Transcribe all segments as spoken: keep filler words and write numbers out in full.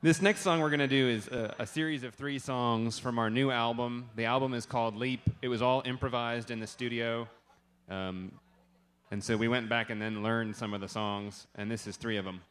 This next song we're going to do is a, a series of three songs from our new album. The album is called Leap. It was all improvised in the studio. Um, and so we went back and then learned some of the songs, and this is three of them.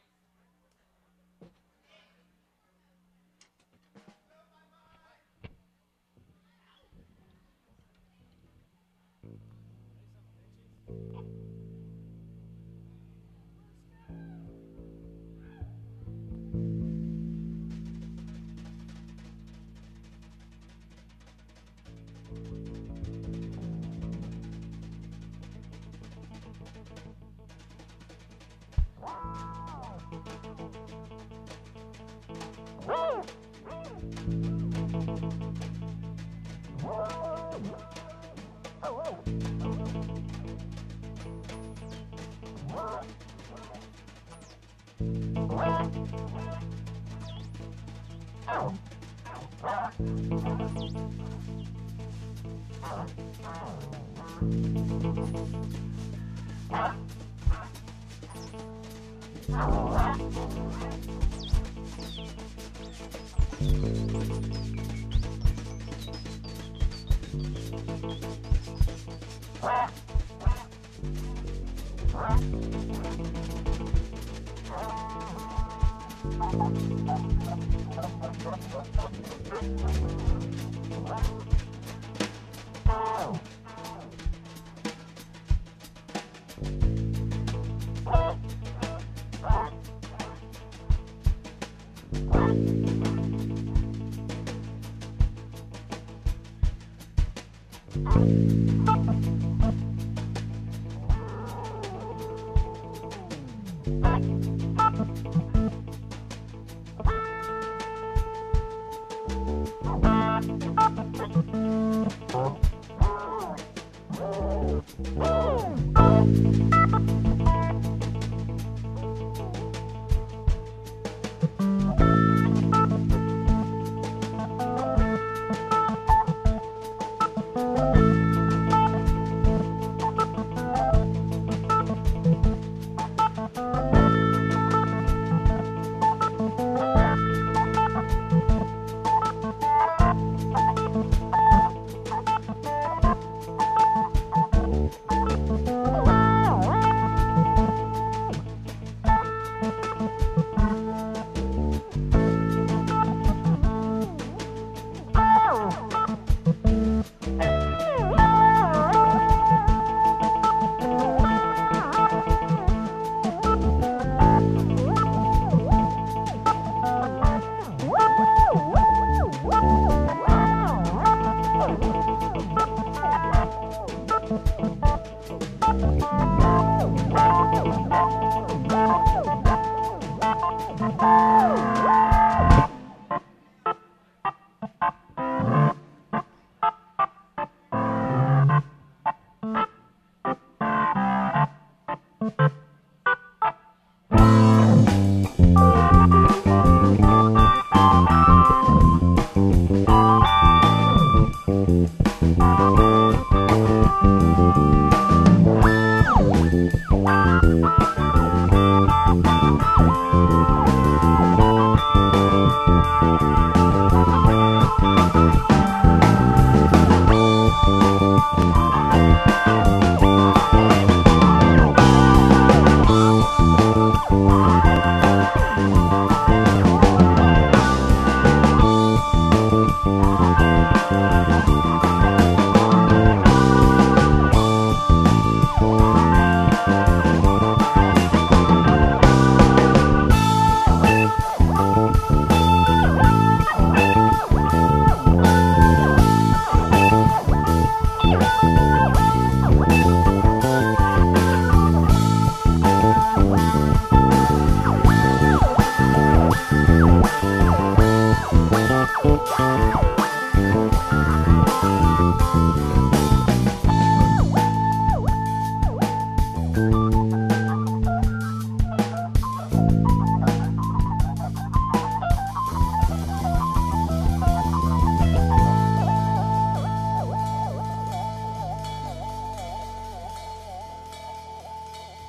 Woo!